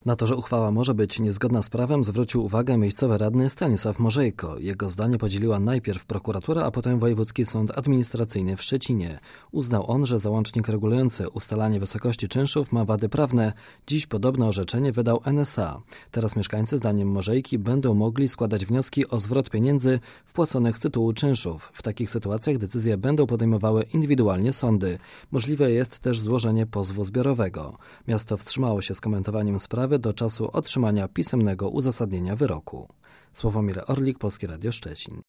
Na to, że uchwała może być niezgodna z prawem, zwrócił uwagę miejscowy radny Stanisław Morzejko. Jego zdanie podzieliła najpierw prokuratura, a potem Wojewódzki Sąd Administracyjny w Szczecinie. Uznał on, że załącznik regulujący ustalanie wysokości czynszów ma wady prawne. Dziś podobne orzeczenie wydał NSA. Teraz mieszkańcy, zdaniem Morzejki, będą mogli składać wnioski o zwrot pieniędzy wpłaconych z tytułu czynszów. W takich sytuacjach decyzje będą podejmowały indywidualnie sądy. Możliwe jest też złożenie pozwu zbiorowego. Miasto wstrzymało się z komentowaniem sprawy do czasu otrzymania pisemnego uzasadnienia wyroku. Sławomir Orlik, Polskie Radio Szczecin.